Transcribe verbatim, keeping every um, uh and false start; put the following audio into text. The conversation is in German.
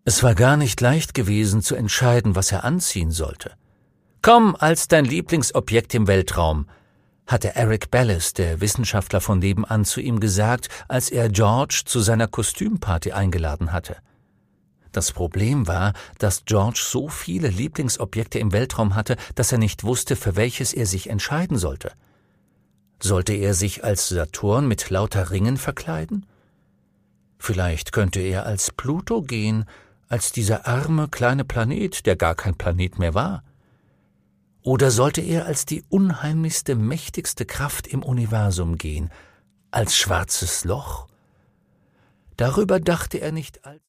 Es war gar nicht leicht gewesen zu entscheiden, was er anziehen sollte. »Komm als dein Lieblingsobjekt im Weltraum«, hatte Eric Bellis, der Wissenschaftler von nebenan, zu ihm gesagt, als er George zu seiner Kostümparty eingeladen hatte. Das Problem war, dass George so viele Lieblingsobjekte im Weltraum hatte, dass er nicht wusste, für welches er sich entscheiden sollte. Sollte er sich als Saturn mit lauter Ringen verkleiden? Vielleicht könnte er als Pluto gehen, als dieser arme kleine Planet, der gar kein Planet mehr war. Oder sollte er als die unheimlichste, mächtigste Kraft im Universum gehen, als schwarzes Loch? Darüber dachte er nicht als